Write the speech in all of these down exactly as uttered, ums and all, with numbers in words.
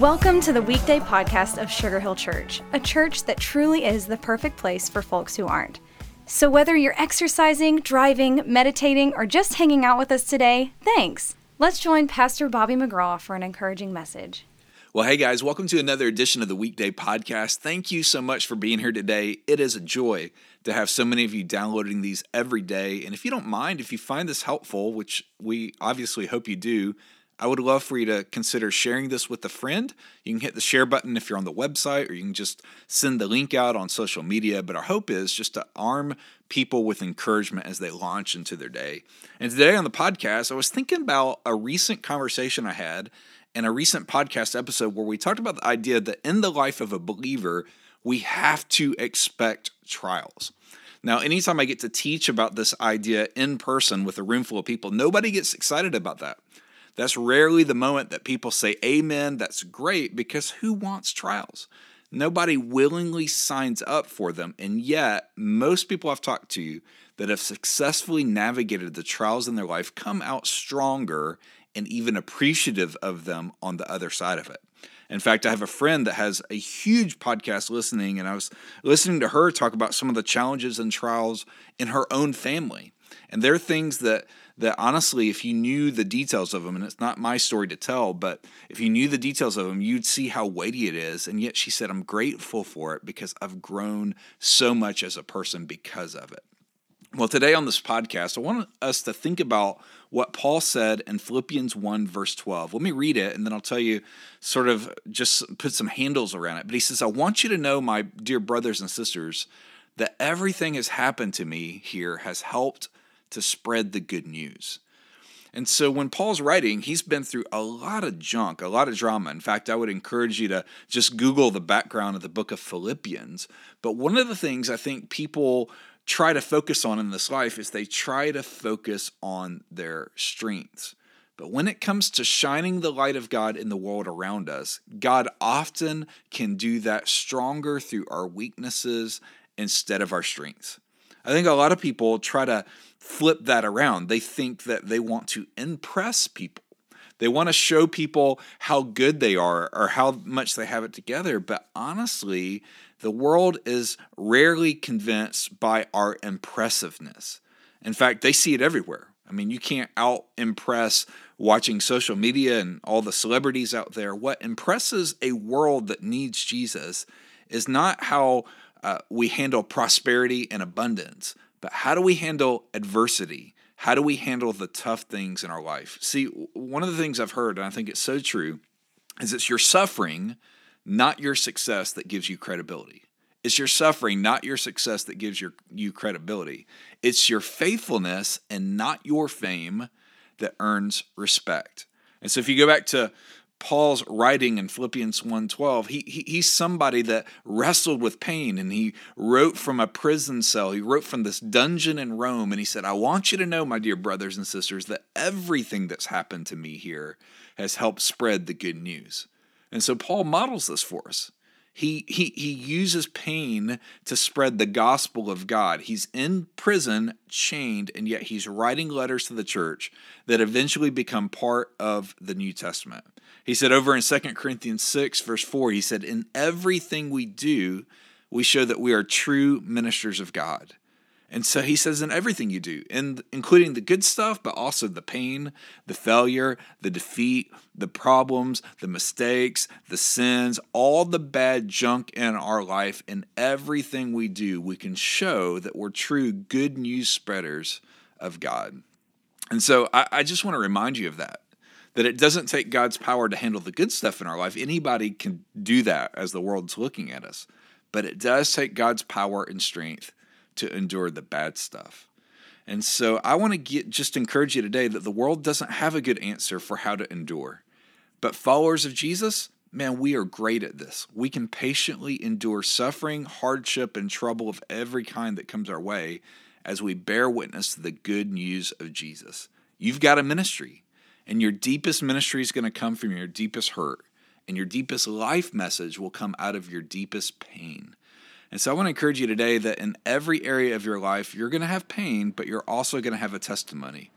Welcome to the weekday podcast of Sugar Hill Church, a church that truly is the perfect place for folks who aren't. So whether you're exercising, driving, meditating, or just hanging out with us today, thanks. Let's join Pastor Bobby McGraw for an encouraging message. Well, hey guys, welcome to another edition of the Weekday Podcast. Thank you so much for being here today. It is a joy to have so many of you downloading these every day. And if you don't mind, if you find this helpful, which we obviously hope you do, I would love for you to consider sharing this with a friend. You can hit the share button if you're on the website, or you can just send the link out on social media. But our hope is just to arm people with encouragement as they launch into their day. And today on the podcast, I was thinking about a recent conversation I had in a recent podcast episode where we talked about the idea that in the life of a believer, we have to expect trials. Now, anytime I get to teach about this idea in person with a room full of people, nobody gets excited about that. That's rarely the moment that people say, amen, that's great, because who wants trials? Nobody willingly signs up for them, and yet most people I've talked to that have successfully navigated the trials in their life come out stronger and even appreciative of them on the other side of it. In fact, I have a friend that has a huge podcast listening, and I was listening to her talk about some of the challenges and trials in her own family. And there are things that that honestly, if you knew the details of them, and it's not my story to tell, but if you knew the details of them, you'd see how weighty it is. And yet she said, I'm grateful for it because I've grown so much as a person because of it. Well, today on this podcast, I want us to think about what Paul said in Philippians one, verse twelve. Let me read it, and then I'll tell you sort of just put some handles around it. But he says, I want you to know, my dear brothers and sisters, that everything has happened to me here has helped to spread the good news. And so when Paul's writing, he's been through a lot of junk, a lot of drama. In fact, I would encourage you to just Google the background of the book of Philippians. But one of the things I think people try to focus on in this life is they try to focus on their strengths. But when it comes to shining the light of God in the world around us, God often can do that stronger through our weaknesses instead of our strengths. I think a lot of people try to flip that around. They think that they want to impress people. They want to show people how good they are or how much they have it together. But honestly, the world is rarely convinced by our impressiveness. In fact, they see it everywhere. I mean, you can't out-impress watching social media and all the celebrities out there. What impresses a world that needs Jesus is not how Uh, we handle prosperity and abundance, but how do we handle adversity? How do we handle the tough things in our life? See, one of the things I've heard, and I think it's so true, is it's your suffering, not your success, that gives you credibility. It's your suffering, not your success, that gives your, you credibility. It's your faithfulness and not your fame that earns respect. And so if you go back to Paul's writing in Philippians one twelve, he, he he's somebody that wrestled with pain, and he wrote from a prison cell. He wrote from this dungeon in Rome, and he said, I want you to know, my dear brothers and sisters, that everything that's happened to me here has helped spread the good news. And so Paul models this for us. He, he, he uses pain to spread the gospel of God. He's in prison, chained, and yet he's writing letters to the church that eventually become part of the New Testament. He said over in Second Corinthians six, verse four, he said, in everything we do, we show that we are true ministers of God. And so he says in everything you do, in, including the good stuff, but also the pain, the failure, the defeat, the problems, the mistakes, the sins, all the bad junk in our life, in everything we do, we can show that we're true good news spreaders of God. And so I, I just want to remind you of that, that it doesn't take God's power to handle the good stuff in our life. Anybody can do that as the world's looking at us. But it does take God's power and strength to endure the bad stuff. And so I want to get just encourage you today that the world doesn't have a good answer for how to endure. But followers of Jesus, man, we are great at this. We can patiently endure suffering, hardship, and trouble of every kind that comes our way as we bear witness to the good news of Jesus. You've got a ministry, and your deepest ministry is going to come from your deepest hurt, and your deepest life message will come out of your deepest pain. And so I want to encourage you today that in every area of your life, you're going to have pain, but you're also going to have a testimony.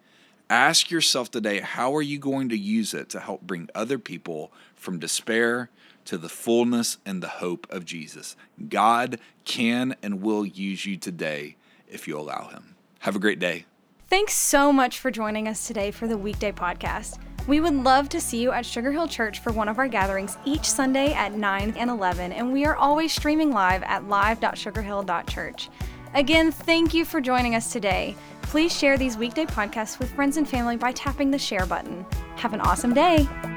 Ask yourself today, how are you going to use it to help bring other people from despair to the fullness and the hope of Jesus? God can and will use you today if you allow him. Have a great day. Thanks so much for joining us today for the Weekday Podcast. We would love to see you at Sugar Hill Church for one of our gatherings each Sunday at nine and eleven, and we are always streaming live at live dot sugar hill dot church. Again, thank you for joining us today. Please share these weekday podcasts with friends and family by tapping the share button. Have an awesome day.